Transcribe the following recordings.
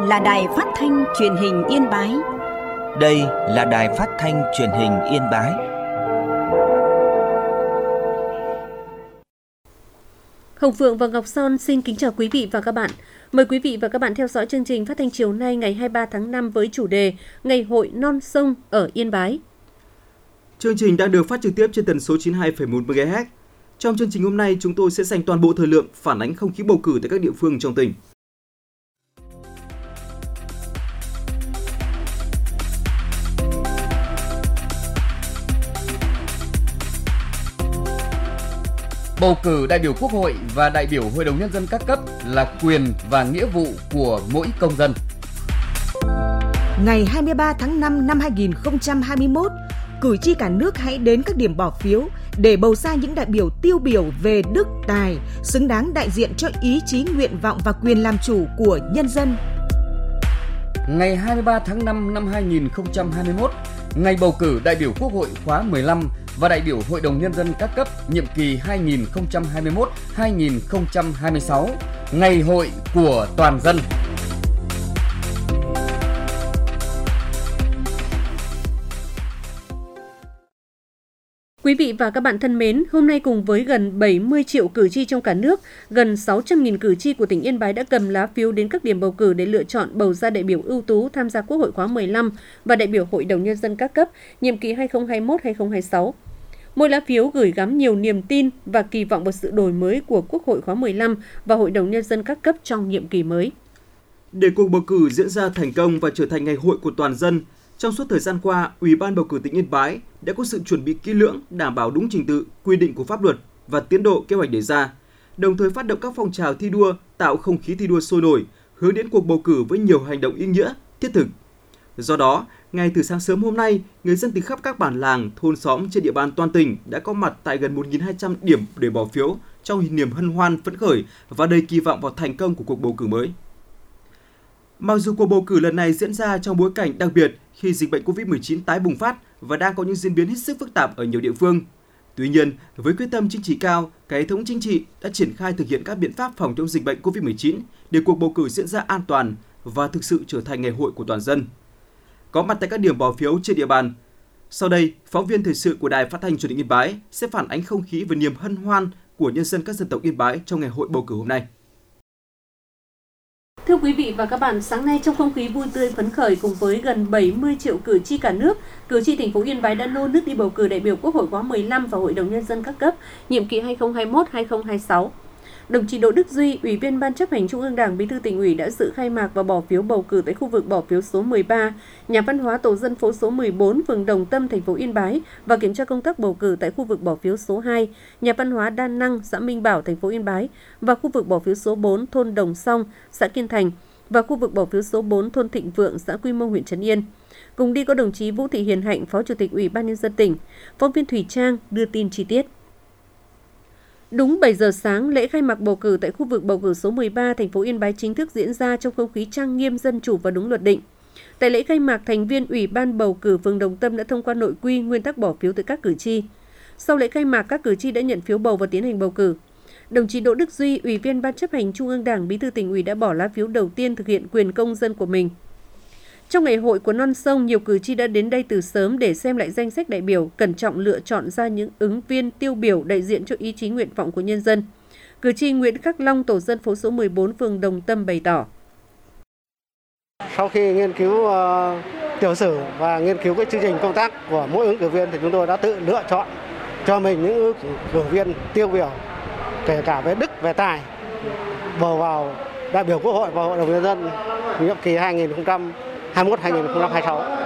là Đài Phát thanh Truyền hình Yên Bái. Đây là Đài Phát thanh Truyền hình Yên Bái. Hồng Phượng và Ngọc Son xin kính chào quý vị và các bạn. Mời quý vị và các bạn theo dõi chương trình phát thanh chiều nay ngày 23 tháng 5 với chủ đề Ngày hội non sông ở Yên Bái. Chương trình đang được phát trực tiếp trên tần số 92,1 MHz. Trong chương trình hôm nay, chúng tôi sẽ dành toàn bộ thời lượng phản ánh không khí bầu cử tại các địa phương trong tỉnh. Bầu cử đại biểu Quốc hội và đại biểu Hội đồng Nhân dân các cấp là quyền và nghĩa vụ của mỗi công dân. Ngày 23 tháng 5 năm 2021, cử tri cả nước hãy đến các điểm bỏ phiếu để bầu ra những đại biểu tiêu biểu về đức, tài, xứng đáng đại diện cho ý chí, nguyện vọng và quyền làm chủ của nhân dân. Ngày 23 tháng 5 năm 2021, ngày bầu cử đại biểu Quốc hội khóa 15 và đại biểu Hội đồng Nhân dân các cấp nhiệm kỳ 2021-2026, ngày hội của toàn dân. Quý vị và các bạn thân mến, hôm nay cùng với gần 70 triệu cử tri trong cả nước, gần 600.000 cử tri của tỉnh Yên Bái đã cầm lá phiếu đến các điểm bầu cử để lựa chọn bầu ra đại biểu ưu tú tham gia Quốc hội khóa 15 và đại biểu Hội đồng Nhân dân các cấp nhiệm kỳ 2021-2026. Mỗi lá phiếu gửi gắm nhiều niềm tin và kỳ vọng vào sự đổi mới của Quốc hội khóa 15 và Hội đồng Nhân dân các cấp trong nhiệm kỳ mới. Để cuộc bầu cử diễn ra thành công và trở thành ngày hội của toàn dân, trong suốt thời gian qua, Ủy ban bầu cử tỉnh Yên Bái đã có sự chuẩn bị kỹ lưỡng, đảm bảo đúng trình tự, quy định của pháp luật và tiến độ kế hoạch đề ra, đồng thời phát động các phong trào thi đua, tạo không khí thi đua sôi nổi, hướng đến cuộc bầu cử với nhiều hành động ý nghĩa, thiết thực. Do đó, ngay từ sáng sớm hôm nay, người dân từ khắp các bản làng, thôn xóm trên địa bàn toàn tỉnh đã có mặt tại gần 1.200 điểm để bỏ phiếu trong niềm hân hoan phấn khởi và đầy kỳ vọng vào thành công của cuộc bầu cử mới. Mặc dù cuộc bầu cử lần này diễn ra trong bối cảnh đặc biệt khi dịch bệnh COVID-19 tái bùng phát và đang có những diễn biến hết sức phức tạp ở nhiều địa phương. Tuy nhiên, với quyết tâm chính trị cao, cả hệ thống chính trị đã triển khai thực hiện các biện pháp phòng chống dịch bệnh COVID-19 để cuộc bầu cử diễn ra an toàn và thực sự trở thành ngày hội của toàn dân. Có mặt tại các điểm bỏ phiếu trên địa bàn. Sau đây, phóng viên thời sự của Đài Phát thanh Truyền hình Yên Bái sẽ phản ánh không khí và niềm hân hoan của nhân dân các dân tộc Yên Bái trong ngày hội bầu cử hôm nay. Thưa quý vị và các bạn, sáng nay trong không khí vui tươi phấn khởi cùng với gần 70 triệu cử tri cả nước, cử tri thành phố Yên Bái đã nô nức đi bầu cử đại biểu Quốc hội khóa 15 và Hội đồng Nhân dân các cấp nhiệm kỳ 2021-2026. Đồng chí Đỗ Đức Duy, Ủy viên Ban Chấp hành Trung ương Đảng, Bí thư Tỉnh ủy đã dự khai mạc và bỏ phiếu bầu cử tại khu vực bỏ phiếu số 13, nhà văn hóa tổ dân phố số 14, phường Đồng Tâm, thành phố Yên Bái và kiểm tra công tác bầu cử tại khu vực bỏ phiếu số 2, nhà văn hóa Đa Năng, xã Minh Bảo, thành phố Yên Bái và khu vực bỏ phiếu số 4, thôn Đồng Song, xã Kiên Thành và khu vực bỏ phiếu số 4, thôn Thịnh Vượng, xã Quy Mông, huyện Trấn Yên. Cùng đi có đồng chí Vũ Thị Hiền Hạnh, Phó Chủ tịch Ủy ban Nhân dân tỉnh. Phóng viên Thủy Trang đưa tin chi tiết. Đúng 7 giờ sáng, lễ khai mạc bầu cử tại khu vực bầu cử số 13, thành phố Yên Bái chính thức diễn ra trong không khí trang nghiêm, dân chủ và đúng luật định. Tại lễ khai mạc, thành viên Ủy ban bầu cử phường Đồng Tâm đã thông qua nội quy, nguyên tắc bỏ phiếu tới các cử tri. Sau lễ khai mạc, các cử tri đã nhận phiếu bầu và tiến hành bầu cử. Đồng chí Đỗ Đức Duy, Ủy viên Ban Chấp hành Trung ương Đảng, Bí thư Tỉnh ủy đã bỏ lá phiếu đầu tiên thực hiện quyền công dân của mình. Trong ngày hội của non sông, nhiều cử tri đã đến đây từ sớm để xem lại danh sách đại biểu, cẩn trọng lựa chọn ra những ứng viên tiêu biểu đại diện cho ý chí nguyện vọng của nhân dân. Cử tri Nguyễn Khắc Long, tổ dân phố số 14, phường Đồng Tâm bày tỏ. Sau khi nghiên cứu tiểu sử và nghiên cứu cái chương trình công tác của mỗi ứng cử viên thì chúng tôi đã tự lựa chọn cho mình những ứng cử viên tiêu biểu, kể cả về đức, về tài, bầu vào đại biểu Quốc hội và Hội đồng Nhân dân nhiệm kỳ 2021-2026.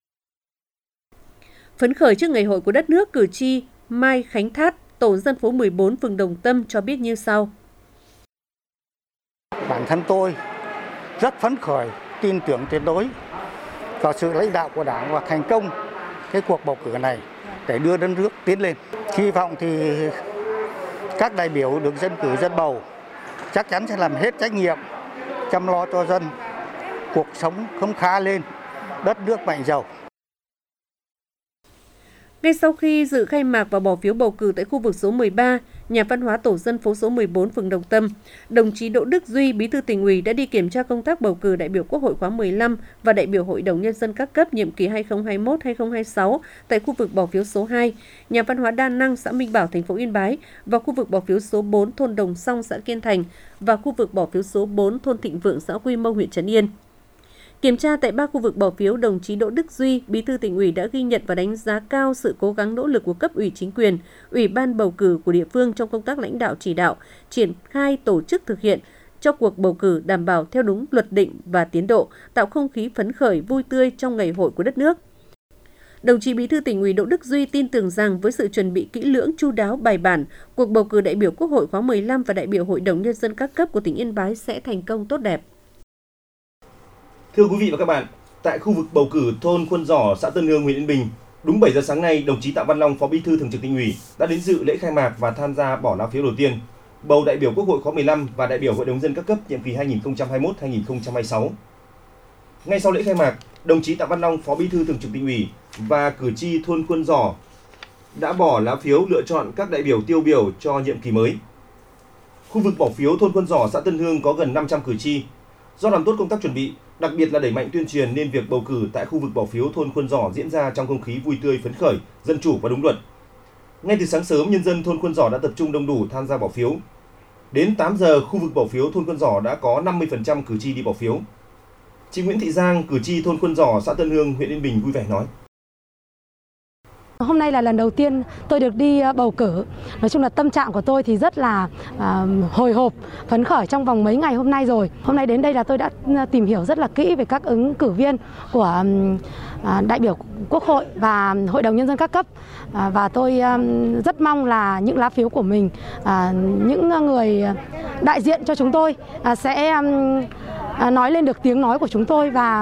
Phấn khởi trước ngày hội của đất nước, cử tri Mai Khánh Thát, tổ dân phố 14, phường Đồng Tâm cho biết như sau. Bản thân tôi rất phấn khởi, tin tưởng tuyệt đối vào sự lãnh đạo của Đảng và thành công cái cuộc bầu cử này để đưa đất nước tiến lên. Hy vọng thì các đại biểu được dân cử dân bầu chắc chắn sẽ làm hết trách nhiệm, chăm lo cho dân, cuộc sống khấm khá lên, đất nước mạnh giàu. Ngay sau khi dự khai mạc và bỏ phiếu bầu cử tại khu vực số 13, nhà văn hóa tổ dân phố số 14 phường Đồng Tâm, đồng chí Đỗ Đức Duy, Bí thư Tỉnh ủy đã đi kiểm tra công tác bầu cử đại biểu Quốc hội khóa 15 và đại biểu Hội đồng Nhân dân các cấp nhiệm kỳ 2021-2026 tại khu vực bỏ phiếu số 2, nhà văn hóa đa năng xã Minh Bảo, thành phố Yên Bái và khu vực bỏ phiếu số 4 thôn Đồng Song, xã Kiên Thành và khu vực bỏ phiếu số 4 thôn Thịnh Vượng, xã Quy Mông, huyện Trấn Yên. Kiểm tra tại 3 khu vực bỏ phiếu, đồng chí Đỗ Đức Duy, Bí thư Tỉnh ủy đã ghi nhận và đánh giá cao sự cố gắng nỗ lực của cấp ủy chính quyền, ủy ban bầu cử của địa phương trong công tác lãnh đạo chỉ đạo, triển khai tổ chức thực hiện cho cuộc bầu cử đảm bảo theo đúng luật định và tiến độ, tạo không khí phấn khởi, vui tươi trong ngày hội của đất nước. Đồng chí Bí thư Tỉnh ủy Đỗ Đức Duy tin tưởng rằng với sự chuẩn bị kỹ lưỡng, chu đáo, bài bản, cuộc bầu cử đại biểu Quốc hội khóa 15 và đại biểu Hội đồng Nhân dân các cấp của tỉnh Yên Bái sẽ thành công tốt đẹp. Thưa quý vị và các bạn, tại khu vực bầu cử thôn Khuôn Giỏ, xã Tân Hương, huyện Yên Bình, đúng 7 giờ sáng nay, đồng chí Tạ Văn Long, Phó Bí thư Thường trực Tỉnh ủy đã đến dự lễ khai mạc và tham gia bỏ lá phiếu đầu tiên, bầu đại biểu Quốc hội khóa 15 và đại biểu Hội đồng Nhân dân các cấp nhiệm kỳ 2021-2026. Ngay sau lễ khai mạc, đồng chí Tạ Văn Long, Phó Bí thư Thường trực Tỉnh ủy và cử tri thôn Khuôn Giỏ đã bỏ lá phiếu lựa chọn các đại biểu tiêu biểu cho nhiệm kỳ mới. Khu vực bỏ phiếu thôn Khuôn Giỏ, xã Tân Hương có gần 500 cử tri. Do làm tốt công tác chuẩn bị, đặc biệt là đẩy mạnh tuyên truyền nên việc bầu cử tại khu vực bỏ phiếu thôn Khuôn Giỏ diễn ra trong không khí vui tươi phấn khởi, dân chủ và đúng luật. Ngay từ sáng sớm, nhân dân thôn Khuôn Giỏ đã tập trung đông đủ tham gia bỏ phiếu. Đến 8 giờ, khu vực bỏ phiếu thôn Khuôn Giỏ đã có 50% cử tri đi bỏ phiếu. Chị Nguyễn Thị Giang, cử tri thôn Khuôn Giỏ, xã Tân Hương, huyện Yên Bình vui vẻ nói: Hôm nay là lần đầu tiên tôi được đi bầu cử. Nói chung là tâm trạng của tôi thì rất là hồi hộp, phấn khởi trong vòng mấy ngày hôm nay rồi. Hôm nay đến đây là tôi đã tìm hiểu rất là kỹ về các ứng cử viên của đại biểu Quốc hội và Hội đồng Nhân dân các cấp. Và tôi rất mong là những lá phiếu của mình, những người đại diện cho chúng tôi sẽ nói lên được tiếng nói của chúng tôi và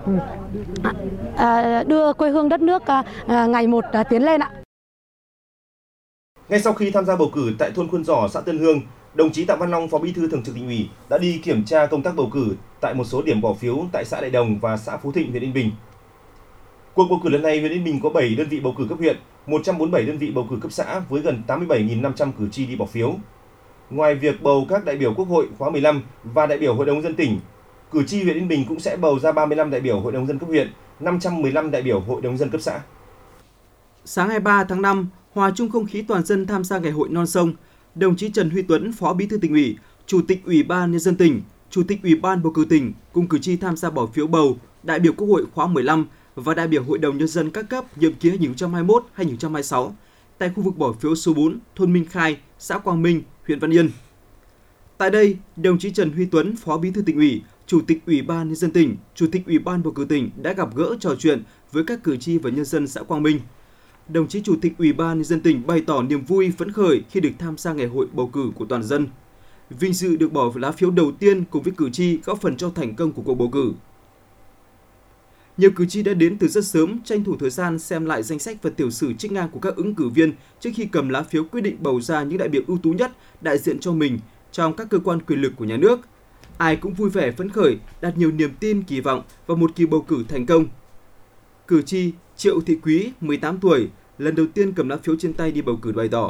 đưa quê hương đất nước ngày một tiến lên ạ. Ngay sau khi tham gia bầu cử tại thôn Khuôn Giỏ, xã Tân Hương, đồng chí Tạ Văn Long, Phó Bí thư Thường trực Tỉnh ủy đã đi kiểm tra công tác bầu cử tại một số điểm bỏ phiếu tại xã Đại Đồng và xã Phú Thịnh, huyện Yên Bình. Cuộc bầu cử lần này, huyện Yên Bình có 7 đơn vị bầu cử cấp huyện, 147 đơn vị bầu cử cấp xã với gần 87.500 cử tri đi bỏ phiếu. Ngoài việc bầu các đại biểu Quốc hội khóa 15 và đại biểu Hội đồng Nhân dân tỉnh, cử tri huyện Yên Bình cũng sẽ bầu ra 35 đại biểu Hội đồng Nhân dân cấp huyện, 515 đại biểu Hội đồng Nhân dân cấp xã. Sáng 23 tháng 5, hòa chung không khí toàn dân tham gia ngày hội non sông, đồng chí Trần Huy Tuấn, Phó Bí thư Tỉnh ủy, Chủ tịch Ủy ban Nhân dân tỉnh, Chủ tịch Ủy ban bầu cử tỉnh cùng cử tri tham gia bỏ phiếu bầu đại biểu Quốc hội khóa 15 và đại biểu Hội đồng Nhân dân các cấp nhiệm kỳ 2021-2026 tại khu vực bỏ phiếu số 4, thôn Minh Khai, xã Quang Minh, huyện Văn Yên. Tại đây, đồng chí Trần Huy Tuấn, Phó Bí thư Tỉnh ủy, Chủ tịch Ủy ban Nhân dân tỉnh, Chủ tịch Ủy ban bầu cử tỉnh đã gặp gỡ trò chuyện với các cử tri và nhân dân xã Quang Minh. Đồng chí Chủ tịch Ủy ban Nhân dân tỉnh bày tỏ niềm vui phấn khởi khi được tham gia ngày hội bầu cử của toàn dân. Vinh dự được bỏ lá phiếu đầu tiên cùng với cử tri góp phần cho thành công của cuộc bầu cử. Nhiều cử tri đã đến từ rất sớm, tranh thủ thời gian xem lại danh sách và tiểu sử trích ngang của các ứng cử viên trước khi cầm lá phiếu quyết định bầu ra những đại biểu ưu tú nhất đại diện cho mình trong các cơ quan quyền lực của nhà nước. Ai cũng vui vẻ phấn khởi, đặt nhiều niềm tin kỳ vọng vào một kỳ bầu cử thành công. Cử tri Triệu Thị Quý, 18 tuổi, lần đầu tiên cầm lá phiếu trên tay đi bầu cử bày tỏ: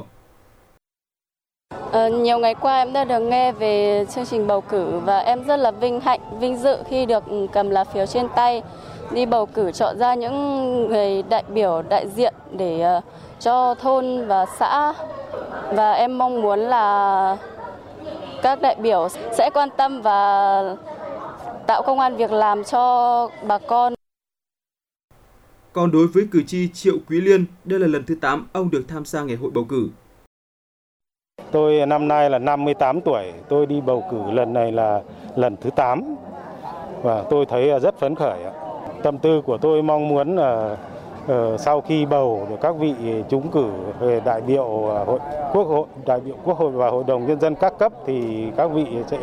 Nhiều ngày qua em đã được nghe về chương trình bầu cử và em rất là vinh dự khi được cầm lá phiếu trên tay đi bầu cử chọn ra những người đại biểu đại diện để cho thôn và xã. Và em mong muốn là các đại biểu sẽ quan tâm và tạo công ăn việc làm cho bà con. Còn đối với cử tri Triệu Quý Liên, đây là lần thứ 8 ông được tham gia ngày hội bầu cử. Tôi năm nay là 58 tuổi, tôi đi bầu cử lần này là lần thứ 8 và tôi thấy rất phấn khởi. Tâm tư của tôi mong muốn là sau khi bầu được các vị trúng cử về đại biểu Quốc hội và Hội đồng Nhân dân các cấp thì các vị sẽ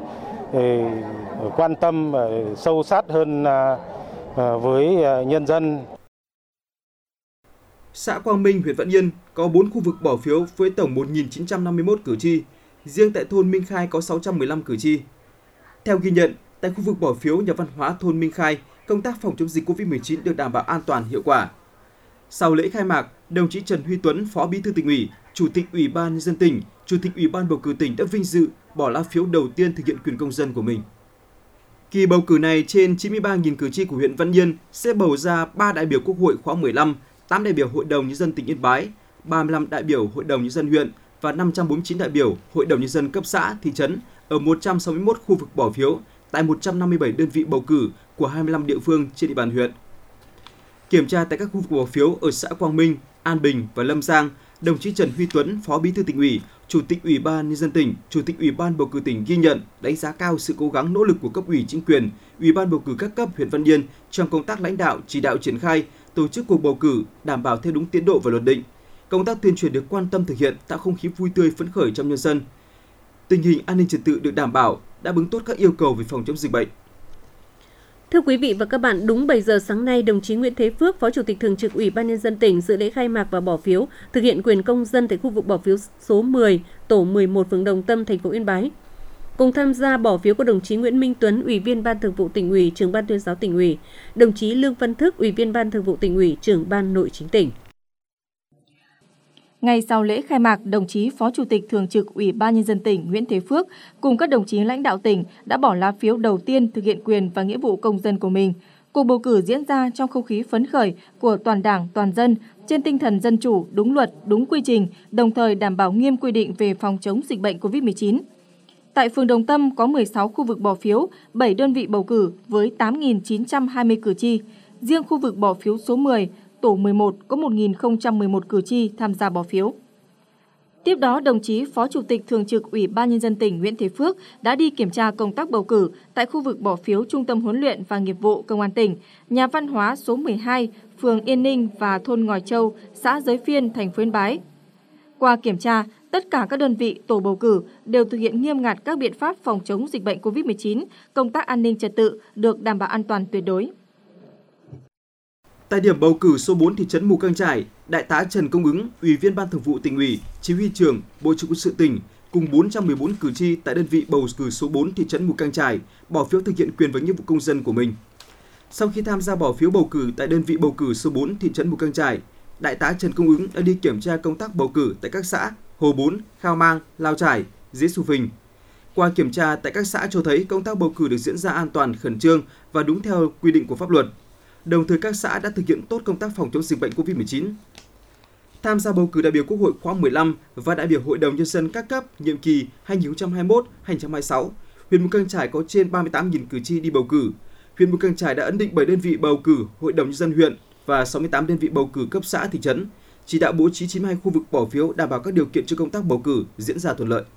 quan tâm sâu sát hơn với nhân dân. Xã Quang Minh, huyện Văn Yên có 4 khu vực bỏ phiếu với tổng 1.951 cử tri. Riêng tại thôn Minh Khai có 615 cử tri. Theo ghi nhận, tại khu vực bỏ phiếu nhà văn hóa thôn Minh Khai, công tác phòng chống dịch COVID-19 được đảm bảo an toàn hiệu quả. Sau lễ khai mạc, đồng chí Trần Huy Tuấn, Phó Bí thư Tỉnh ủy, Chủ tịch Ủy ban Nhân dân tỉnh, Chủ tịch Ủy ban bầu cử tỉnh đã vinh dự bỏ lá phiếu đầu tiên thực hiện quyền công dân của mình. Kỳ bầu cử này, trên 93.000 cử tri của huyện Văn Yên sẽ bầu ra 3 đại biểu Quốc hội khóa 15, 8 đại biểu Hội đồng Nhân dân tỉnh Yên Bái, 35 đại biểu Hội đồng Nhân dân huyện và 549 đại biểu Hội đồng Nhân dân cấp xã, thị trấn ở 161 khu vực bỏ phiếu tại 157 đơn vị bầu cử của 25 địa phương trên địa bàn huyện. Kiểm tra tại các khu vực bỏ phiếu ở xã Quang Minh, An Bình và Lâm Giang, đồng chí Trần Huy Tuấn, Phó Bí thư Tỉnh ủy, Chủ tịch Ủy ban Nhân dân tỉnh, Chủ tịch Ủy ban bầu cử tỉnh ghi nhận, đánh giá cao sự cố gắng nỗ lực của cấp ủy chính quyền, Ủy ban bầu cử các cấp huyện Văn Yên trong công tác lãnh đạo, chỉ đạo triển khai, tổ chức cuộc bầu cử đảm bảo theo đúng tiến độ và luật định. Công tác tuyên truyền được quan tâm thực hiện, tạo không khí vui tươi phấn khởi trong nhân dân. Tình hình an ninh trật tự được đảm bảo, đáp ứng tốt các yêu cầu về phòng chống dịch bệnh. Thưa quý vị và các bạn, đúng 7 giờ sáng nay, đồng chí Nguyễn Thế Phước, Phó Chủ tịch Thường trực Ủy ban Nhân dân tỉnh dự lễ khai mạc và bỏ phiếu, thực hiện quyền công dân tại khu vực bỏ phiếu số 10, tổ 11 phường Đồng Tâm, thành phố Yên Bái. Cùng tham gia bỏ phiếu có đồng chí Nguyễn Minh Tuấn, Ủy viên Ban Thường vụ Tỉnh ủy, Trưởng ban Tuyên giáo Tỉnh ủy, đồng chí Lương Văn Thức, Ủy viên Ban Thường vụ Tỉnh ủy, Trưởng ban Nội chính tỉnh. Ngay sau lễ khai mạc, đồng chí Phó Chủ tịch Thường trực Ủy ban Nhân dân tỉnh Nguyễn Thế Phước cùng các đồng chí lãnh đạo tỉnh đã bỏ lá phiếu đầu tiên thực hiện quyền và nghĩa vụ công dân của mình. Cuộc bầu cử diễn ra trong không khí phấn khởi của toàn Đảng, toàn dân, trên tinh thần dân chủ, đúng luật, đúng quy trình, đồng thời đảm bảo nghiêm quy định về phòng chống dịch bệnh COVID-19. Tại phường Đồng Tâm có 16 khu vực bỏ phiếu, 7 đơn vị bầu cử với 8.920 cử tri. Riêng khu vực bỏ phiếu số 10, tổ 11 có 1.011 cử tri tham gia bỏ phiếu. Tiếp đó, đồng chí Phó Chủ tịch Thường trực Ủy ban Nhân dân tỉnh Nguyễn Thế Phước đã đi kiểm tra công tác bầu cử tại khu vực bỏ phiếu Trung tâm Huấn luyện và Nghiệp vụ Công an tỉnh, nhà văn hóa số 12, phường Yên Ninh và thôn Ngòi Châu, xã Giới Phiên, thành phố Yên Bái. Qua kiểm tra, tất cả các đơn vị tổ bầu cử đều thực hiện nghiêm ngặt các biện pháp phòng chống dịch bệnh COVID-19, công tác an ninh trật tự được đảm bảo an toàn tuyệt đối. Tại điểm bầu cử số 4 thị trấn Mù Cang Chải, Đại tá Trần Công Ứng, Ủy viên Ban Thường vụ Tỉnh ủy, Chỉ huy trưởng Bộ Chỉ huy quân sự tỉnh cùng 414 cử tri tại đơn vị bầu cử số 4 thị trấn Mù Cang Chải bỏ phiếu thực hiện quyền và nghĩa vụ công dân của mình. Sau khi tham gia bỏ phiếu bầu cử tại đơn vị bầu cử số 4 thị trấn Mù Cang Chải, Đại tá Trần Công Ứng đã đi kiểm tra công tác bầu cử tại các xã Hồ Bốn, Khao Mang, Lao Chải, Dế Xu Phình. Qua kiểm tra tại các xã cho thấy công tác bầu cử được diễn ra an toàn, khẩn trương và đúng theo quy định của pháp luật. Đồng thời các xã đã thực hiện tốt công tác phòng chống dịch bệnh COVID-19. Tham gia bầu cử đại biểu Quốc hội khóa 15 và đại biểu Hội đồng Nhân dân các cấp nhiệm kỳ 2021-2026, huyện Mù Cang Chải có trên 38.000 cử tri đi bầu cử. Huyện Mù Cang Chải đã ấn định 7 đơn vị bầu cử Hội đồng Nhân dân huyện và 68 đơn vị bầu cử cấp xã thị trấn, chỉ đạo bố trí 92 khu vực bỏ phiếu đảm bảo các điều kiện cho công tác bầu cử diễn ra thuận lợi.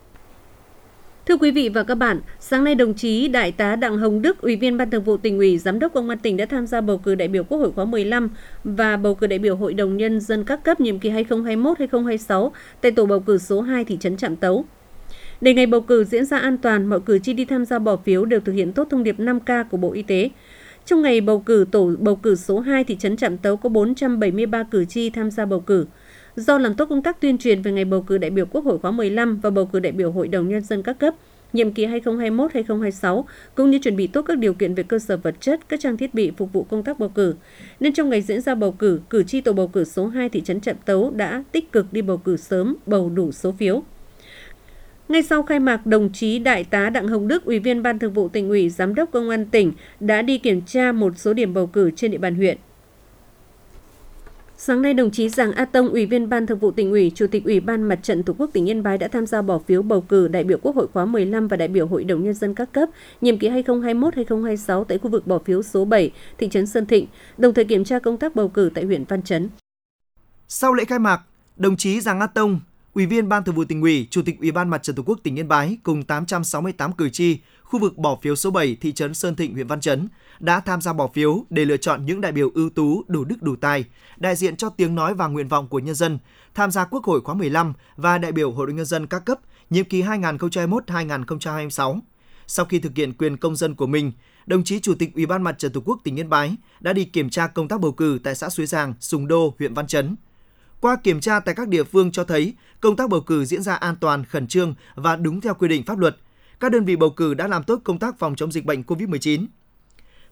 Thưa quý vị và các bạn, sáng nay đồng chí Đại tá Đặng Hồng Đức, Ủy viên Ban Thường vụ Tỉnh ủy, Giám đốc Công an tỉnh đã tham gia bầu cử đại biểu Quốc hội khóa 15 và bầu cử đại biểu Hội đồng Nhân dân các cấp nhiệm kỳ 2021-2026 tại tổ bầu cử số 2 thị trấn Trạm Tấu. Để ngày bầu cử diễn ra an toàn, mọi cử tri đi tham gia bỏ phiếu đều thực hiện tốt thông điệp 5K của Bộ Y tế. Trong ngày bầu cử, tổ bầu cử số 2 thị trấn Trạm Tấu có 473 cử tri tham gia bầu cử. Do làm tốt công tác tuyên truyền về ngày bầu cử đại biểu Quốc hội khóa 15 và bầu cử đại biểu Hội đồng Nhân dân các cấp nhiệm kỳ 2021-2026, cũng như chuẩn bị tốt các điều kiện về cơ sở vật chất, các trang thiết bị phục vụ công tác bầu cử. Nên trong ngày diễn ra bầu cử, cử tri tổ bầu cử số 2 thị trấn Trạm Tấu đã tích cực đi bầu cử sớm, bầu đủ số phiếu. Ngay sau khai mạc, đồng chí Đại tá Đặng Hồng Đức, Ủy viên Ban Thường vụ Tỉnh ủy, Giám đốc Công an tỉnh đã đi kiểm tra một số điểm bầu cử trên địa bàn huyện. Sáng nay, đồng chí Giàng A Tông, Ủy viên Ban Thường vụ Tỉnh ủy, Chủ tịch Ủy ban Mặt trận Tổ quốc tỉnh Yên Bái đã tham gia bỏ phiếu bầu cử đại biểu Quốc hội khóa 15 và đại biểu Hội đồng Nhân dân các cấp nhiệm kỳ 2021-2026 tại khu vực bỏ phiếu số 7, thị trấn Sơn Thịnh, đồng thời kiểm tra công tác bầu cử tại huyện Văn Chấn. Sau lễ khai mạc, đồng chí Giàng A Tông, Ủy viên Ban Thường vụ Tỉnh ủy, Chủ tịch Ủy ban Mặt trận Tổ quốc tỉnh Yên Bái cùng 868 cử tri khu vực bỏ phiếu số 7 thị trấn Sơn Thịnh, huyện Văn Chấn đã tham gia bỏ phiếu để lựa chọn những đại biểu ưu tú, đủ đức đủ tài, đại diện cho tiếng nói và nguyện vọng của nhân dân tham gia Quốc hội khóa 15 và đại biểu Hội đồng Nhân dân các cấp nhiệm kỳ 2021-2026. Sau khi thực hiện quyền công dân của mình, đồng chí Chủ tịch Ủy ban Mặt trận Tổ quốc tỉnh Yên Bái đã đi kiểm tra công tác bầu cử tại xã Suối Giàng, Sùng Đô, huyện Văn Chấn. Qua kiểm tra tại các địa phương cho thấy công tác bầu cử diễn ra an toàn, khẩn trương và đúng theo quy định pháp luật. Các đơn vị bầu cử đã làm tốt công tác phòng chống dịch bệnh COVID-19.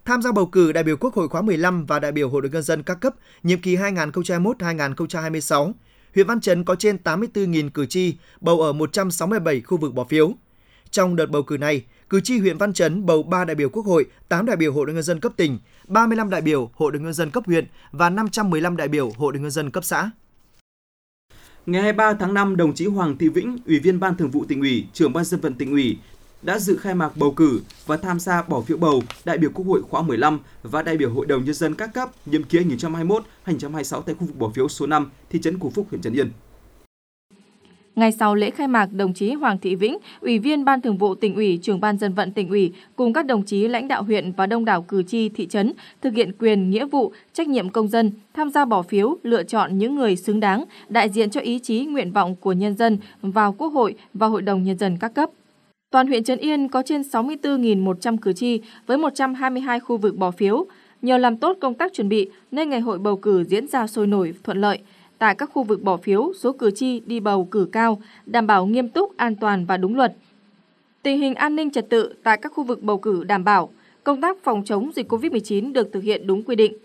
Tham gia bầu cử đại biểu Quốc hội khóa 15 và đại biểu Hội đồng Nhân dân các cấp nhiệm kỳ 2021-2026, huyện Văn Chấn có trên 84.000 cử tri bầu ở 167 khu vực bỏ phiếu. Trong đợt bầu cử này, cử tri huyện Văn Chấn bầu 3 đại biểu Quốc hội, 8 đại biểu Hội đồng Nhân dân cấp tỉnh, 35 đại biểu Hội đồng Nhân dân cấp huyện và 515 đại biểu Hội đồng Nhân dân cấp xã. Ngày 23 tháng 5, đồng chí Hoàng Thị Vĩnh, Ủy viên Ban Thường vụ Tỉnh ủy, Trưởng Ban Dân vận Tỉnh ủy đã dự khai mạc bầu cử và tham gia bỏ phiếu bầu đại biểu Quốc hội khóa 15 và đại biểu Hội đồng Nhân dân các cấp nhiệm kỳ 2021-2026 tại khu vực bỏ phiếu số 5, thị trấn Củ Phúc, huyện Trấn Yên. Ngay sau lễ khai mạc, đồng chí Hoàng Thị Vĩnh, Ủy viên Ban Thường vụ Tỉnh ủy, Trưởng Ban Dân vận Tỉnh ủy cùng các đồng chí lãnh đạo huyện và đông đảo cử tri thị trấn thực hiện quyền, nghĩa vụ, trách nhiệm công dân, tham gia bỏ phiếu, lựa chọn những người xứng đáng, đại diện cho ý chí, nguyện vọng của nhân dân vào Quốc hội và Hội đồng Nhân dân các cấp. Toàn huyện Trấn Yên có trên 64.100 cử tri với 122 khu vực bỏ phiếu. Nhờ làm tốt công tác chuẩn bị nên ngày hội bầu cử diễn ra sôi nổi, thuận lợi. Tại các khu vực bỏ phiếu, số cử tri đi bầu cử cao, đảm bảo nghiêm túc, an toàn và đúng luật. Tình hình an ninh trật tự tại các khu vực bầu cử đảm bảo, công tác phòng chống dịch COVID-19 được thực hiện đúng quy định.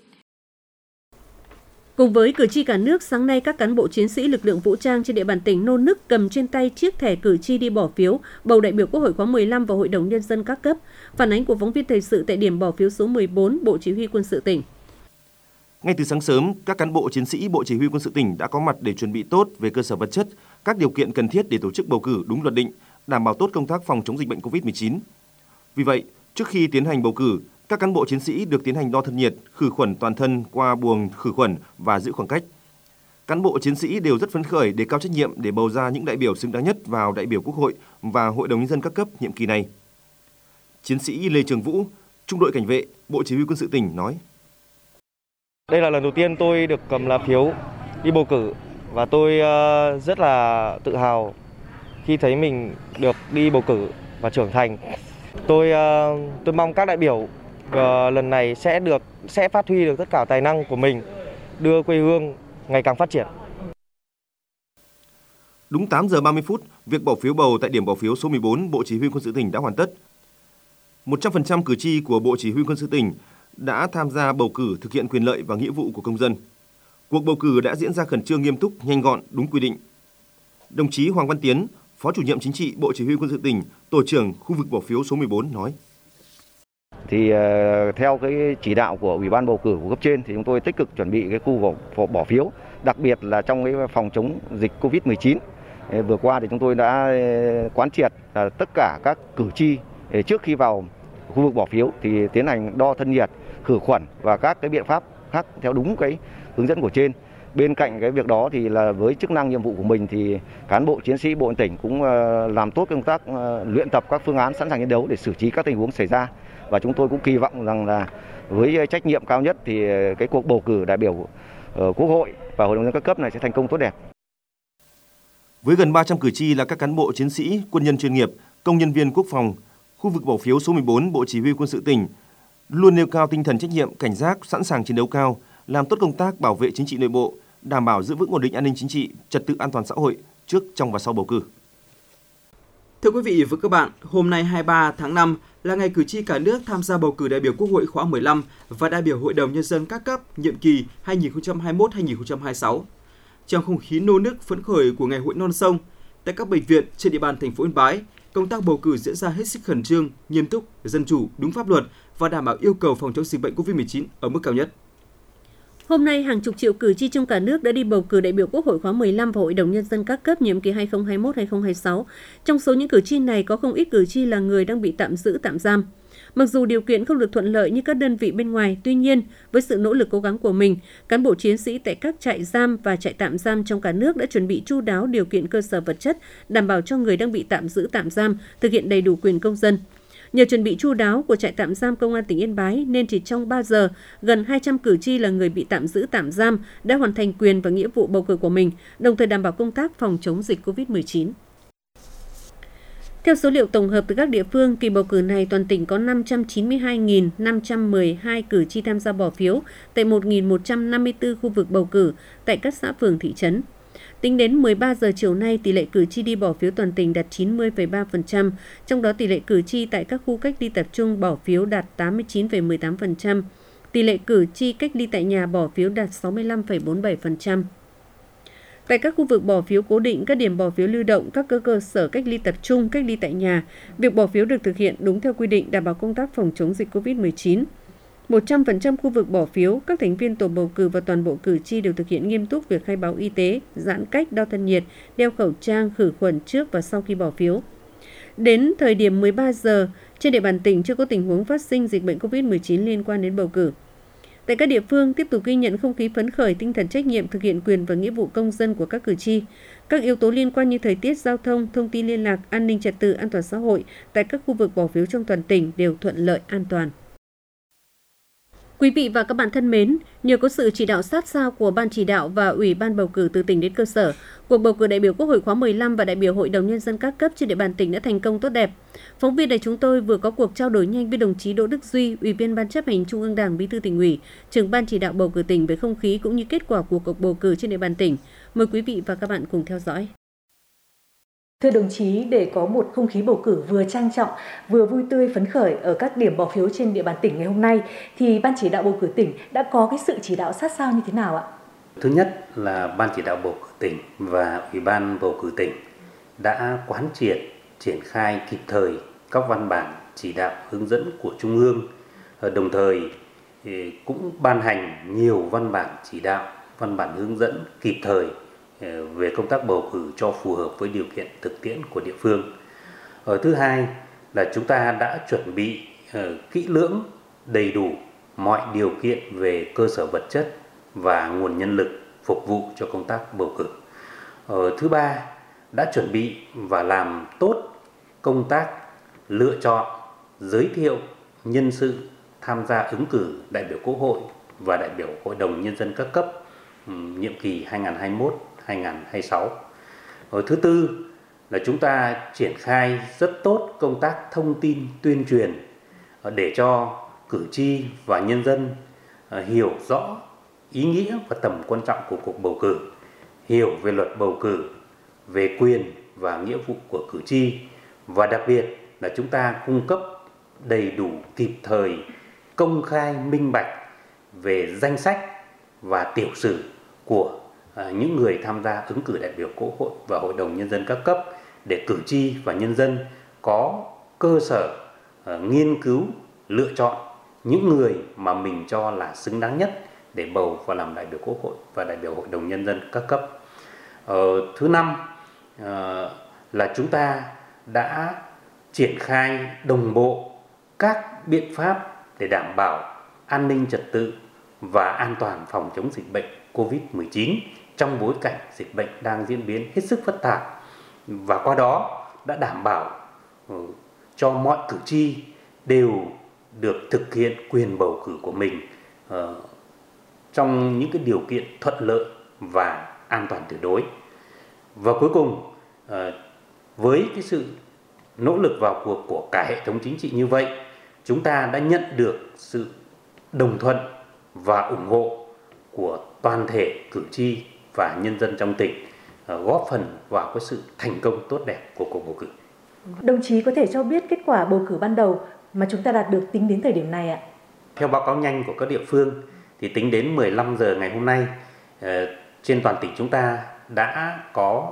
Cùng với cử tri cả nước, sáng nay các cán bộ chiến sĩ lực lượng vũ trang trên địa bàn tỉnh nô nức cầm trên tay chiếc thẻ cử tri đi bỏ phiếu bầu đại biểu Quốc hội khóa 15 và Hội đồng Nhân dân các cấp. Phản ánh của phóng viên thời sự tại điểm bỏ phiếu số 14, Bộ Chỉ huy Quân sự tỉnh. Ngay từ sáng sớm, các cán bộ chiến sĩ Bộ Chỉ huy Quân sự tỉnh đã có mặt để chuẩn bị tốt về cơ sở vật chất, các điều kiện cần thiết để tổ chức bầu cử đúng luật định, đảm bảo tốt công tác phòng chống dịch bệnh COVID-19. Vì vậy, trước khi tiến hành bầu cử, các cán bộ chiến sĩ được tiến hành đo thân nhiệt, khử khuẩn toàn thân qua buồng khử khuẩn và giữ khoảng cách. Cán bộ chiến sĩ đều rất phấn khởi đề cao trách nhiệm để bầu ra những đại biểu xứng đáng nhất vào đại biểu Quốc hội và Hội đồng Nhân dân các cấp nhiệm kỳ này. Chiến sĩ Lê Trường Vũ, Trung đội Cảnh vệ, Bộ Chỉ huy Quân sự tỉnh nói: Đây là lần đầu tiên tôi được cầm lá phiếu đi bầu cử và tôi rất là tự hào khi thấy mình được đi bầu cử và trưởng thành. Tôi mong các đại biểu lần này sẽ phát huy được tất cả tài năng của mình, đưa quê hương ngày càng phát triển. Đúng 8 giờ 30 phút, việc bỏ phiếu bầu tại điểm bỏ phiếu số 14 Bộ Chỉ huy Quân sự tỉnh đã hoàn tất. 100% cử tri của Bộ Chỉ huy Quân sự tỉnh đã tham gia bầu cử thực hiện quyền lợi và nghĩa vụ của công dân. Cuộc bầu cử đã diễn ra khẩn trương, nghiêm túc, nhanh gọn, đúng quy định. Đồng chí Hoàng Văn Tiến, Phó Chủ nhiệm Chính trị Bộ Chỉ huy Quân sự tỉnh, Tổ trưởng khu vực bỏ phiếu số 14 nói: Thì theo cái chỉ đạo của Ủy ban bầu cử của cấp trên thì chúng tôi tích cực chuẩn bị cái khu bỏ phiếu, đặc biệt là trong cái phòng chống dịch Covid-19. Vừa qua thì chúng tôi đã quán triệt tất cả các cử tri trước khi vào khu vực bỏ phiếu thì tiến hành đo thân nhiệt, khử khuẩn và các cái biện pháp khác theo đúng cái hướng dẫn của trên. Bên cạnh cái việc đó thì là với chức năng nhiệm vụ của mình thì cán bộ chiến sĩ Bộ tỉnh cũng làm tốt công tác luyện tập các phương án sẵn sàng chiến đấu để xử trí các tình huống xảy ra. Và chúng tôi cũng kỳ vọng rằng là với trách nhiệm cao nhất thì cái cuộc bầu cử đại biểu Quốc hội và Hội đồng Nhân dân các cấp này sẽ thành công tốt đẹp. Với gần 300 cử tri là các cán bộ chiến sĩ, quân nhân chuyên nghiệp, công nhân viên quốc phòng, khu vực bỏ phiếu số 14 Bộ Chỉ huy Quân sự tỉnh luôn nêu cao tinh thần trách nhiệm, cảnh giác, sẵn sàng chiến đấu cao, làm tốt công tác bảo vệ chính trị nội bộ, đảm bảo giữ vững ổn định an ninh chính trị, trật tự an toàn xã hội trước, trong và sau bầu cử. Thưa quý vị và các bạn, hôm nay 23 tháng 5 là ngày cử tri cả nước tham gia bầu cử đại biểu Quốc hội khóa 15 và đại biểu Hội đồng Nhân dân các cấp nhiệm kỳ 2021-2026. Trong không khí nô nức phấn khởi của ngày hội non sông, tại các bệnh viện trên địa bàn thành phố Yên Bái, công tác bầu cử diễn ra hết sức khẩn trương, nghiêm túc, dân chủ, đúng pháp luật và đảm bảo yêu cầu phòng chống dịch bệnh COVID-19 ở mức cao nhất. Hôm nay, hàng chục triệu cử tri trong cả nước đã đi bầu cử đại biểu Quốc hội khóa 15 và Hội đồng Nhân dân các cấp nhiệm kỳ 2021-2026. Trong số những cử tri này có không ít cử tri là người đang bị tạm giữ, tạm giam. Mặc dù điều kiện không được thuận lợi như các đơn vị bên ngoài, tuy nhiên, với sự nỗ lực cố gắng của mình, cán bộ chiến sĩ tại các trại giam và trại tạm giam trong cả nước đã chuẩn bị chu đáo điều kiện cơ sở vật chất, đảm bảo cho người đang bị tạm giữ, tạm giam thực hiện đầy đủ quyền công dân. Nhờ chuẩn bị chu đáo của trại tạm giam Công an tỉnh Yên Bái nên chỉ trong 3 giờ, gần 200 cử tri là người bị tạm giữ, tạm giam đã hoàn thành quyền và nghĩa vụ bầu cử của mình, đồng thời đảm bảo công tác phòng chống dịch COVID-19. Theo số liệu tổng hợp từ các địa phương, kỳ bầu cử này toàn tỉnh có 592.512 cử tri tham gia bỏ phiếu tại 1.154 khu vực bầu cử tại các xã phường thị trấn. Tính đến 13 giờ chiều nay, tỷ lệ cử tri đi bỏ phiếu toàn tỉnh đạt 90,3%, trong đó tỷ lệ cử tri tại các khu cách ly tập trung bỏ phiếu đạt 89,18%, tỷ lệ cử tri cách ly tại nhà bỏ phiếu đạt 65,47%. Tại các khu vực bỏ phiếu cố định, các điểm bỏ phiếu lưu động, các cơ sở cách ly tập trung, cách ly tại nhà, việc bỏ phiếu được thực hiện đúng theo quy định đảm bảo công tác phòng chống dịch COVID-19. 100% khu vực bỏ phiếu, các thành viên tổ bầu cử và toàn bộ cử tri đều thực hiện nghiêm túc việc khai báo y tế, giãn cách, đo thân nhiệt, đeo khẩu trang, khử khuẩn trước và sau khi bỏ phiếu. Đến thời điểm 13 giờ, trên địa bàn tỉnh chưa có tình huống phát sinh dịch bệnh COVID-19 liên quan đến bầu cử. Tại các địa phương, tiếp tục ghi nhận không khí phấn khởi, tinh thần trách nhiệm thực hiện quyền và nghĩa vụ công dân của các cử tri. Các yếu tố liên quan như thời tiết, giao thông, thông tin liên lạc, an ninh trật tự, an toàn xã hội tại các khu vực bỏ phiếu trong toàn tỉnh đều thuận lợi, an toàn. Quý vị và các bạn thân mến, nhờ có sự chỉ đạo sát sao của Ban chỉ đạo và Ủy ban bầu cử từ tỉnh đến cơ sở, cuộc bầu cử đại biểu Quốc hội khóa 15 và đại biểu Hội đồng Nhân dân các cấp trên địa bàn tỉnh đã thành công tốt đẹp. Phóng viên đài chúng tôi vừa có cuộc trao đổi nhanh với đồng chí Đỗ Đức Duy, Ủy viên Ban chấp hành Trung ương Đảng, Bí thư Tỉnh ủy, trưởng Ban chỉ đạo bầu cử tỉnh về không khí cũng như kết quả của cuộc bầu cử trên địa bàn tỉnh. Mời quý vị và các bạn cùng theo dõi. Thưa đồng chí, để có một không khí bầu cử vừa trang trọng, vừa vui tươi phấn khởi ở các điểm bỏ phiếu trên địa bàn tỉnh ngày hôm nay, thì Ban chỉ đạo bầu cử tỉnh đã có cái sự chỉ đạo sát sao như thế nào ạ? Thứ nhất là Ban chỉ đạo bầu cử tỉnh và Ủy ban bầu cử tỉnh đã quán triệt, triển khai kịp thời các văn bản chỉ đạo hướng dẫn của Trung ương, đồng thời cũng ban hành nhiều văn bản chỉ đạo, văn bản hướng dẫn kịp thời về công tác bầu cử cho phù hợp với điều kiện thực tiễn của địa phương. Thứ hai là chúng ta đã chuẩn bị kỹ lưỡng, đầy đủ mọi điều kiện về cơ sở vật chất và nguồn nhân lực phục vụ cho công tác bầu cử. Thứ ba, đã chuẩn bị và làm tốt công tác lựa chọn, giới thiệu nhân sự tham gia ứng cử đại biểu Quốc hội và đại biểu Hội đồng Nhân dân các cấp nhiệm kỳ 2021-2026. Thứ tư là chúng ta triển khai rất tốt công tác thông tin tuyên truyền để cho cử tri và nhân dân hiểu rõ ý nghĩa và tầm quan trọng của cuộc bầu cử, hiểu về luật bầu cử, về quyền và nghĩa vụ của cử tri, và đặc biệt là chúng ta cung cấp đầy đủ, kịp thời, công khai, minh bạch về danh sách và tiểu sử của những người tham gia ứng cử đại biểu Quốc hội và Hội đồng Nhân dân các cấp để cử tri và nhân dân có cơ sở nghiên cứu, lựa chọn những người mà mình cho là xứng đáng nhất để bầu và làm đại biểu Quốc hội và đại biểu Hội đồng Nhân dân các cấp. Thứ năm là chúng ta đã triển khai đồng bộ các biện pháp để đảm bảo an ninh trật tự và an toàn phòng chống dịch bệnh COVID-19 trong bối cảnh dịch bệnh đang diễn biến hết sức phức tạp, và qua đó đã đảm bảo cho mọi cử tri đều được thực hiện quyền bầu cử của mình trong những cái điều kiện thuận lợi và an toàn tuyệt đối. Và cuối cùng, với cái sự nỗ lực vào cuộc của cả hệ thống chính trị như vậy, chúng ta đã nhận được sự đồng thuận và ủng hộ của toàn thể cử tri và nhân dân trong tỉnh, góp phần vào cái sự thành công tốt đẹp của cuộc bầu cử. Đồng chí có thể cho biết kết quả bầu cử ban đầu mà chúng ta đạt được tính đến thời điểm này ạ? Theo báo cáo nhanh của các địa phương thì tính đến 15 giờ ngày hôm nay, trên toàn tỉnh chúng ta đã có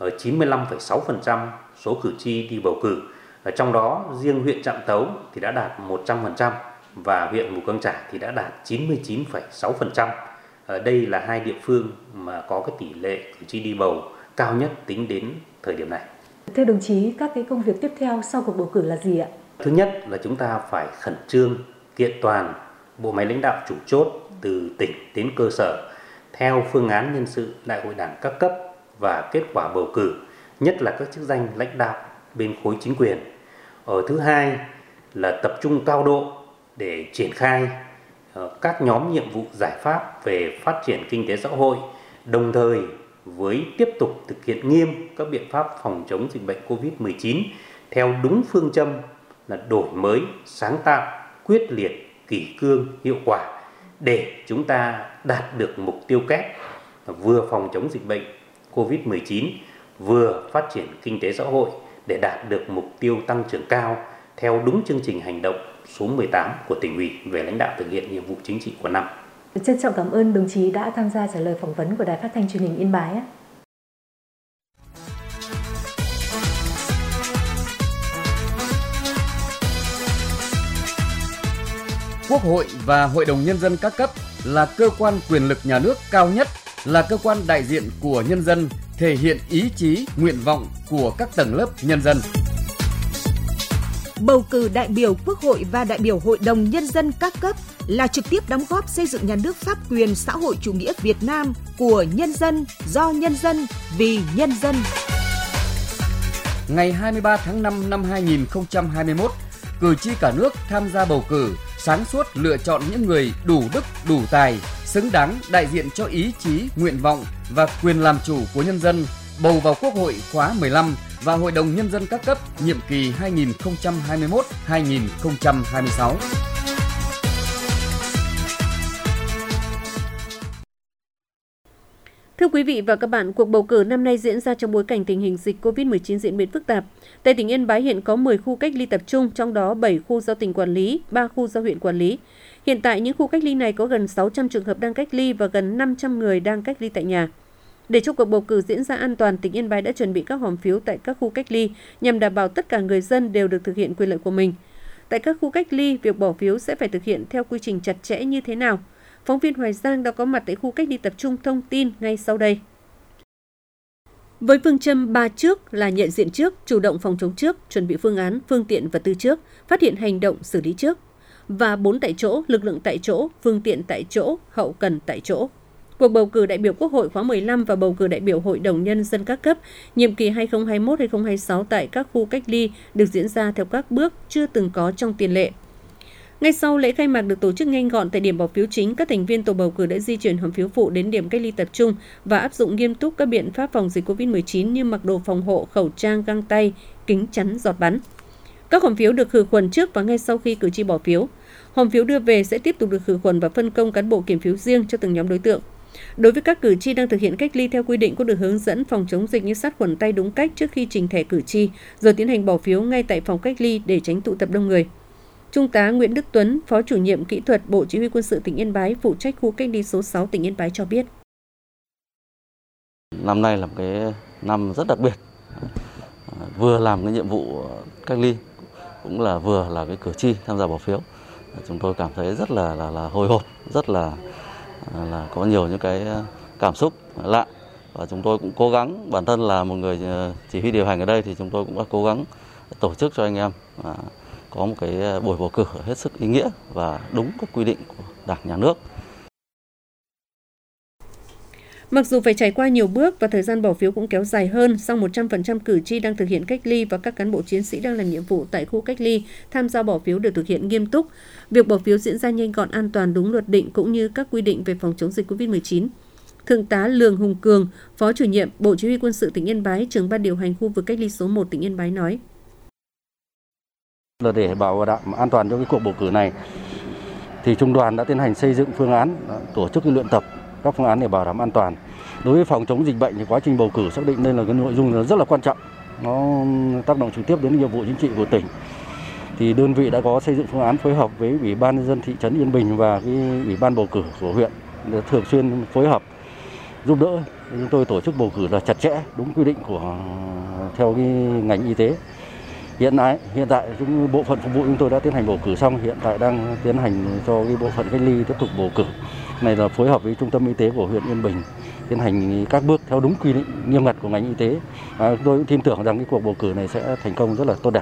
95,6% số cử tri đi bầu cử. Trong đó riêng huyện Trạm Tấu thì đã đạt 100% và huyện Mù Căng Chải thì đã đạt 99,6%. Đây là hai địa phương mà có cái tỷ lệ cử tri đi bầu cao nhất tính đến thời điểm này. Thưa đồng chí, các cái công việc tiếp theo sau cuộc bầu cử là gì ạ? Thứ nhất là chúng ta phải khẩn trương kiện toàn bộ máy lãnh đạo chủ chốt từ tỉnh đến cơ sở theo phương án nhân sự đại hội đảng các cấp và kết quả bầu cử, nhất là các chức danh lãnh đạo bên khối chính quyền. Thứ hai là tập trung cao độ để triển khai các nhóm nhiệm vụ giải pháp về phát triển kinh tế xã hội, đồng thời với tiếp tục thực hiện nghiêm các biện pháp phòng chống dịch bệnh COVID-19 theo đúng phương châm là đổi mới, sáng tạo, quyết liệt, kỷ cương, hiệu quả để chúng ta đạt được mục tiêu kép vừa phòng chống dịch bệnh Covid-19, vừa phát triển kinh tế xã hội để đạt được mục tiêu tăng trưởng cao theo đúng chương trình hành động số 18 của Tỉnh ủy về lãnh đạo thực hiện nhiệm vụ chính trị của năm. Trân trọng cảm ơn đồng chí đã tham gia trả lời phỏng vấn của Đài Phát thanh Truyền hình Yên Bái. Quốc hội và Hội đồng Nhân dân các cấp là cơ quan quyền lực nhà nước cao nhất, là cơ quan đại diện của nhân dân, thể hiện ý chí, nguyện vọng của các tầng lớp nhân dân. Bầu cử đại biểu Quốc hội và đại biểu Hội đồng Nhân dân các cấp là trực tiếp đóng góp xây dựng nhà nước pháp quyền xã hội chủ nghĩa Việt Nam của nhân dân, do nhân dân, vì nhân dân. Ngày 23 tháng 5 năm 2021, cử tri cả nước tham gia bầu cử, sáng suốt lựa chọn những người đủ đức, đủ tài, xứng đáng đại diện cho ý chí, nguyện vọng và quyền làm chủ của nhân dân, bầu vào Quốc hội khóa 15 và Hội đồng Nhân dân các cấp nhiệm kỳ 2021-2026. Thưa quý vị và các bạn, cuộc bầu cử năm nay diễn ra trong bối cảnh tình hình dịch COVID-19 diễn biến phức tạp. Tại tỉnh Yên Bái hiện có 10 khu cách ly tập trung, trong đó 7 khu do tỉnh quản lý, 3 khu do huyện quản lý. Hiện tại, những khu cách ly này có gần 600 trường hợp đang cách ly và gần 500 người đang cách ly tại nhà. Để cho cuộc bầu cử diễn ra an toàn, tỉnh Yên Bái đã chuẩn bị các hòm phiếu tại các khu cách ly nhằm đảm bảo tất cả người dân đều được thực hiện quyền lợi của mình. Tại các khu cách ly, việc bỏ phiếu sẽ phải thực hiện theo quy trình chặt chẽ như thế nào? Phóng viên Hoài Giang đã có mặt tại khu cách ly tập trung thông tin ngay sau đây. Với phương châm 3 trước là nhận diện trước, chủ động phòng chống trước, chuẩn bị phương án, phương tiện vật tư trước, phát hiện hành động, xử lý trước. Và 4 tại chỗ, lực lượng tại chỗ, phương tiện tại chỗ, hậu cần tại chỗ. Cuộc bầu cử đại biểu Quốc hội khóa 15 và bầu cử đại biểu Hội đồng Nhân dân các cấp, nhiệm kỳ 2021-2026 tại các khu cách ly được diễn ra theo các bước chưa từng có trong tiền lệ. Ngay sau lễ khai mạc được tổ chức nhanh gọn tại điểm bỏ phiếu chính, các thành viên tổ bầu cử đã di chuyển hòm phiếu phụ đến điểm cách ly tập trung và áp dụng nghiêm túc các biện pháp phòng dịch COVID-19 như mặc đồ phòng hộ, khẩu trang, găng tay, kính chắn giọt bắn. Các hòm phiếu được khử khuẩn trước và ngay sau khi cử tri bỏ phiếu. Hòm phiếu đưa về sẽ tiếp tục được khử khuẩn và phân công cán bộ kiểm phiếu riêng cho từng nhóm đối tượng. Đối với các cử tri đang thực hiện cách ly theo quy định cũng được hướng dẫn phòng chống dịch như sát khuẩn tay đúng cách trước khi trình thẻ cử tri, rồi tiến hành bỏ phiếu ngay tại phòng cách ly để tránh tụ tập đông người. Trung tá Nguyễn Đức Tuấn, Phó chủ nhiệm kỹ thuật Bộ Chỉ huy Quân sự tỉnh Yên Bái, phụ trách khu cách ly số 6 tỉnh Yên Bái cho biết. Năm nay là một cái năm rất đặc biệt, vừa làm cái nhiệm vụ cách ly, cũng là vừa là cái cử tri tham gia bỏ phiếu. Chúng tôi cảm thấy rất là hồi hộp, rất là có nhiều những cái cảm xúc lạ. Và chúng tôi cũng cố gắng, bản thân là một người chỉ huy điều hành ở đây thì chúng tôi cũng đã cố gắng tổ chức cho anh em có một cái buổi bầu cử hết sức ý nghĩa và đúng các quy định của Đảng, Nhà nước. Mặc dù phải trải qua nhiều bước và thời gian bỏ phiếu cũng kéo dài hơn, song 100% cử tri đang thực hiện cách ly và các cán bộ chiến sĩ đang làm nhiệm vụ tại khu cách ly tham gia bỏ phiếu được thực hiện nghiêm túc. Việc bỏ phiếu diễn ra nhanh gọn, an toàn, đúng luật định cũng như các quy định về phòng chống dịch COVID-19. Thượng tá Lường Hùng Cường, Phó chủ nhiệm Bộ Chỉ huy Quân sự tỉnh Yên Bái, trưởng ban điều hành khu vực cách ly số 1 tỉnh Yên Bái nói. Là để bảo đảm an toàn cho cái cuộc bầu cử này, thì Trung đoàn đã tiến hành xây dựng phương án, tổ chức luyện tập các phương án để bảo đảm an toàn. Đối với phòng chống dịch bệnh thì quá trình bầu cử xác định đây là cái nội dung rất là quan trọng, nó tác động trực tiếp đến nhiệm vụ chính trị của tỉnh. Thì đơn vị đã có xây dựng phương án phối hợp với Ủy ban nhân dân thị trấn Yên Bình và cái Ủy ban bầu cử của huyện để thường xuyên phối hợp giúp đỡ. Chúng tôi tổ chức bầu cử là chặt chẽ, đúng quy định của theo cái ngành y tế. Hiện tại bộ phận phục vụ chúng tôi đã tiến hành bầu cử xong, hiện tại đang tiến hành cho cái bộ phận cách ly tiếp tục bầu cử. Này là phối hợp với trung tâm y tế của huyện Yên Bình tiến hành các bước theo đúng quy định nghiêm ngặt của ngành y tế. Tôi cũng tin tưởng rằng cái cuộc bầu cử này sẽ thành công rất là tốt đẹp.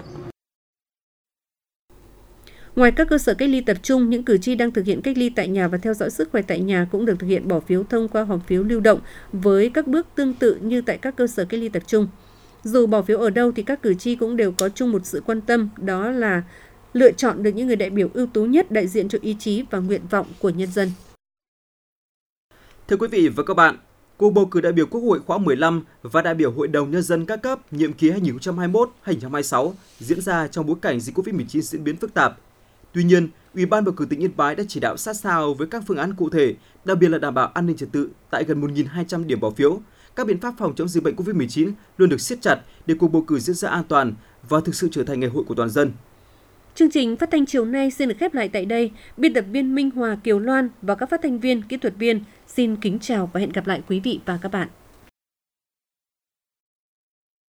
Ngoài các cơ sở cách ly tập trung, những cử tri đang thực hiện cách ly tại nhà và theo dõi sức khỏe tại nhà cũng được thực hiện bỏ phiếu thông qua hòm phiếu lưu động với các bước tương tự như tại các cơ sở cách ly tập trung. Dù bỏ phiếu ở đâu thì các cử tri cũng đều có chung một sự quan tâm, đó là lựa chọn được những người đại biểu ưu tú nhất đại diện cho ý chí và nguyện vọng của nhân dân. Thưa quý vị và các bạn, cuộc bầu cử đại biểu Quốc hội khóa 15 và đại biểu Hội đồng Nhân dân các cấp nhiệm kỳ 2021-2026 diễn ra trong bối cảnh dịch COVID-19 diễn biến phức tạp. Tuy nhiên, Ủy ban bầu cử tỉnh Yên Bái đã chỉ đạo sát sao với các phương án cụ thể, đặc biệt là đảm bảo an ninh trật tự tại gần 1.200 điểm bỏ phiếu, các biện pháp phòng chống dịch bệnh COVID-19 luôn được siết chặt để cuộc bầu cử diễn ra an toàn và thực sự trở thành ngày hội của toàn dân. Chương trình phát thanh chiều nay xin được khép lại tại đây. Biên tập viên Minh Hòa, Kiều Loan và các phát thanh viên, kỹ thuật viên xin kính chào và hẹn gặp lại quý vị và các bạn.